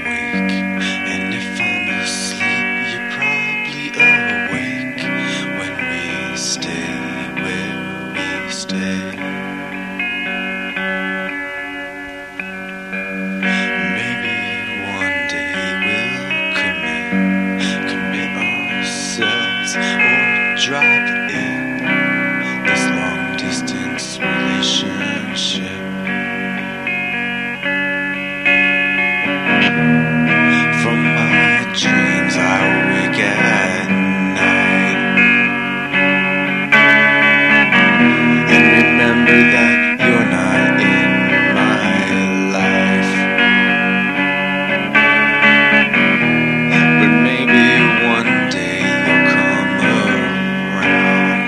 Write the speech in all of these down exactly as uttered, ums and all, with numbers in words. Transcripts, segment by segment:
awake, and if I'm asleep, you're probably awake when we stay where we stay. Maybe one day we'll commit, commit ourselves or drop in this long distance relationship. From my dreams I wake at night and remember that you're not in my life. But maybe one day you'll come around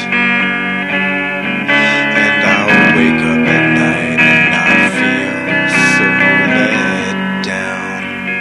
and I'll wake up at night and not feel so let down.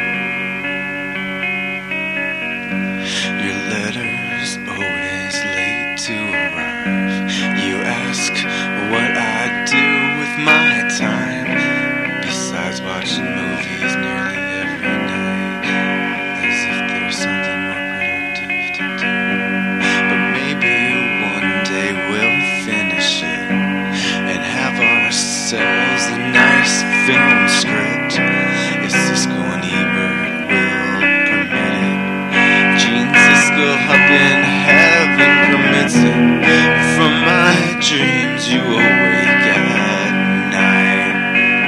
Your letter's always late to arrive. You ask what I do with my time, besides watching movies nearly every night, as if there's something more productive to do. But maybe one day we'll finish it and have ourselves a nice film script, if Siskel and Ebert will permit it. Gene Siskel up in heaven permits it. From my dreams you awake at night.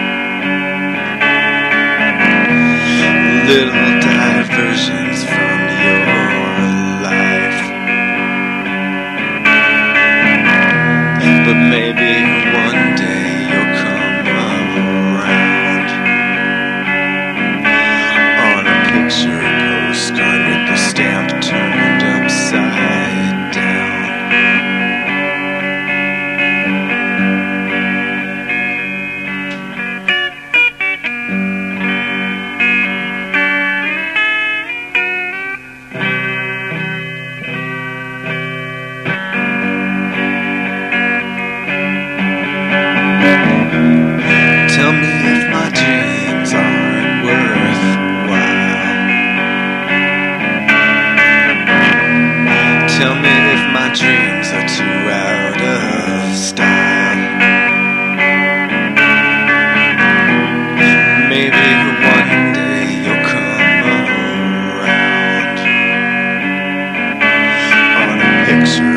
Little diversions from your life. But maybe one day you'll come around on a picture postcard with the stamp turned upside down. Tell me if my dreams aren't worthwhile. Tell me if my dreams are too out of style. Maybe one day you'll come around on a picture